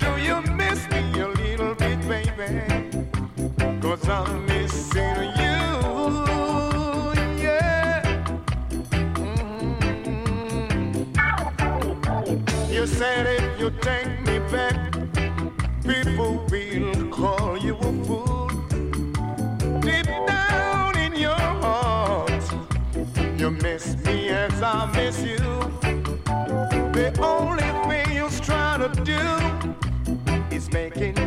Do you miss me a little bit, baby? 'Cause I'm missing you, yeah. You said if you take me back, people will call you a fool. Deep down in your heart, you miss me as I miss you. The only thing you're trying to do is making